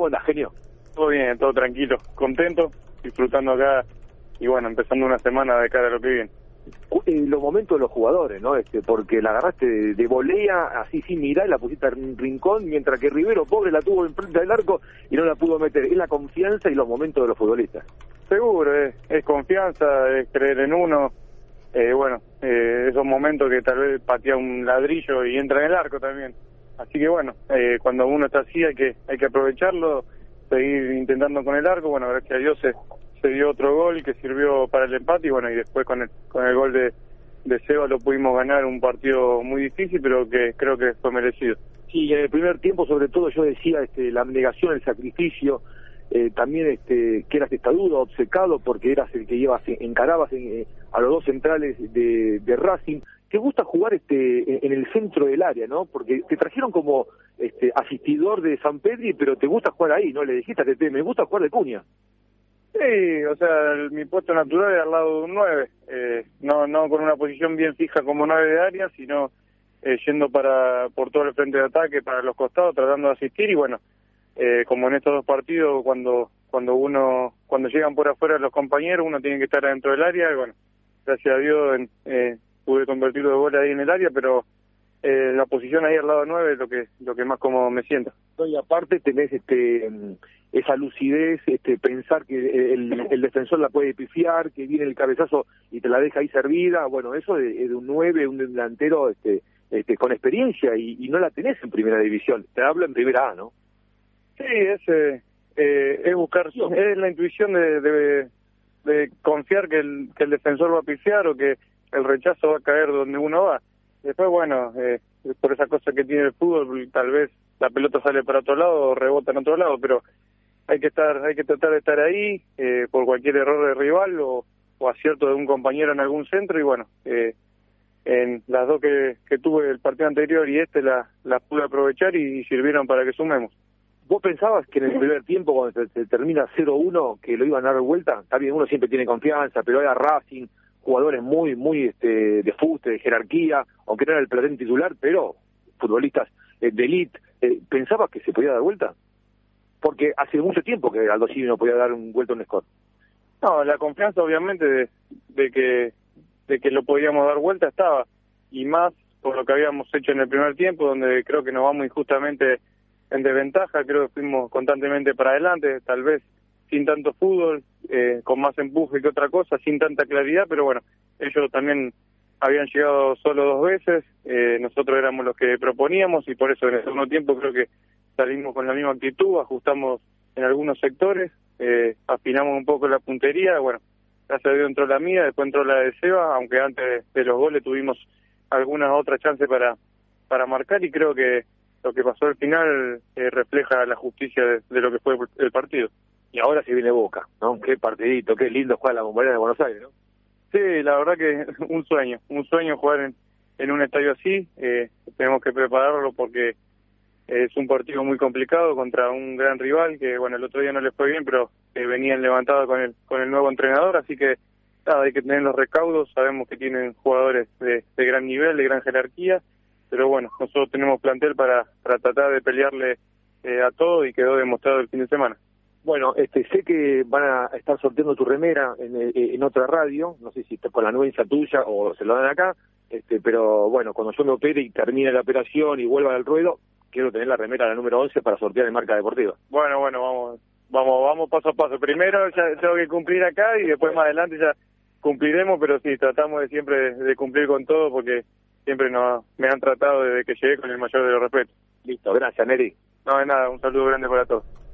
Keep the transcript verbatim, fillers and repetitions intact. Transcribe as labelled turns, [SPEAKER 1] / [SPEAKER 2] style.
[SPEAKER 1] ¿Cómo andás, genio?
[SPEAKER 2] Todo bien, todo tranquilo, contento, disfrutando acá y bueno, empezando una semana de cara a lo que viene.
[SPEAKER 1] Eh, los momentos de los jugadores, ¿no? Este, porque la agarraste de, de volea, así sin mirar, y la pusiste en un rincón, mientras que Rivero, pobre, la tuvo enfrente del arco y no la pudo meter. Es la confianza y los momentos de los futbolistas.
[SPEAKER 2] Seguro, es, es confianza, es creer en uno. Eh, bueno, eh, esos momentos que tal vez patea un ladrillo y entra en el arco también. Así que bueno, eh, cuando uno está así hay que hay que aprovecharlo, seguir intentando con el arco. Bueno, gracias a Dios se, se dio otro gol que sirvió para el empate y bueno, y después con el, con el gol de, de Seba lo pudimos ganar, un partido muy difícil, pero que creo que fue merecido.
[SPEAKER 1] Sí, en el primer tiempo sobre todo yo decía este, la abnegación, el sacrificio, eh, también este, que eras testarudo, obcecado, porque eras el que llevas, encarabas en, eh, a los dos centrales de, de Racing. ¿Te gusta jugar este en el centro del área, no? Porque te trajeron como este asistidor de San Pedri, pero te gusta jugar ahí, ¿no? Le dijiste a Tete, me gusta jugar de Cunha.
[SPEAKER 2] Sí, o sea, el, mi puesto natural es al lado de un nueve, eh, no no con una posición bien fija como nueve de área, sino eh, yendo para por todo el frente de ataque, para los costados, tratando de asistir y bueno, eh, como en estos dos partidos, cuando cuando uno cuando llegan por afuera los compañeros, uno tiene que estar adentro del área y bueno, gracias a Dios en, eh, pude convertir los goles ahí en el área, pero eh, la posición ahí al lado de nueve es lo que lo que más como me sienta.
[SPEAKER 1] Y aparte tenés este esa lucidez, este pensar que el, el defensor la puede pifiar, que viene el cabezazo y te la deja ahí servida. Bueno, eso de, de un nueve, un delantero este, este con experiencia y, y no la tenés en primera división. Te hablo en primera A, ¿no?
[SPEAKER 2] Sí, es, eh, eh, es buscar, es la intuición de, de, de confiar que el, que el defensor va a pifiar o que el rechazo va a caer donde uno va. Después, bueno, eh, por esa cosa que tiene el fútbol, tal vez la pelota sale para otro lado o rebota en otro lado, pero hay que estar, hay que tratar de estar ahí eh, por cualquier error de rival o, o acierto de un compañero en algún centro y bueno, eh, en las dos que, que tuve el partido anterior y este las la pude aprovechar y, y sirvieron para que sumemos.
[SPEAKER 1] ¿Vos pensabas que en el primer tiempo, cuando se, se termina cero uno, que lo iban a dar vuelta? Está bien, uno siempre tiene confianza, pero era Racing, jugadores muy muy este, de fuste, de jerarquía, aunque no era el plantel titular, pero futbolistas eh, de elite. Eh, ¿Pensabas que se podía dar vuelta? Porque hace mucho tiempo que Aldo Civi no podía dar un vuelta a un score.
[SPEAKER 2] No, la confianza obviamente de, de que de que lo podíamos dar vuelta estaba, y más por lo que habíamos hecho en el primer tiempo, donde creo que nos vamos injustamente en desventaja, creo que fuimos constantemente para adelante, tal vez sin tanto fútbol, eh, con más empuje que otra cosa, sin tanta claridad, pero bueno, ellos también habían llegado solo dos veces, eh, nosotros éramos los que proponíamos y por eso en el segundo tiempo creo que salimos con la misma actitud, ajustamos en algunos sectores, eh, afinamos un poco la puntería, bueno, gracias a Dios entró la mía, después entró la de Seba, aunque antes de los goles tuvimos algunas otras chances para, para marcar y creo que lo que pasó al final eh, refleja la justicia de, de lo que fue el partido.
[SPEAKER 1] Y ahora se viene Boca, ¿no? Qué partidito, qué lindo jugar la Bombonera de Buenos Aires, ¿no?
[SPEAKER 2] Sí, la verdad que un sueño, un sueño jugar en, en un estadio así, eh, tenemos que prepararlo porque es un partido muy complicado contra un gran rival que, bueno, el otro día no les fue bien, pero eh, venían levantados con el con el nuevo entrenador, así que nada, hay que tener los recaudos, sabemos que tienen jugadores de, de gran nivel, de gran jerarquía, pero bueno, nosotros tenemos plantel para, para tratar de pelearle eh, a todo y quedó demostrado el fin de semana.
[SPEAKER 1] Bueno, este, sé que van a estar sorteando tu remera en, en otra radio, no sé si está con la anuencia tuya o se lo dan acá, este, pero bueno, cuando yo me opere y termine la operación y vuelva al ruedo, quiero tener la remera, la número once, para sortear en Marca Deportiva.
[SPEAKER 2] Bueno, bueno, vamos vamos vamos paso a paso. Primero ya tengo que cumplir acá y después más adelante ya cumpliremos, pero sí, tratamos de siempre de, de cumplir con todo porque siempre nos, me han tratado desde que llegué con el mayor de los respetos.
[SPEAKER 1] Listo, gracias, Neri.
[SPEAKER 2] No, de nada, un saludo grande para todos.